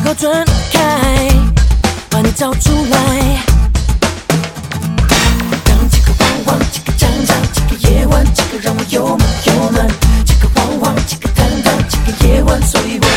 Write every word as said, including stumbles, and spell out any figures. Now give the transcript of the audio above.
口准开，把你找出来。当这个汪汪，这个讲讲，这个夜晚，这个让我有梦有暖，这个汪汪，这个坦坦，这个夜晚，所以我。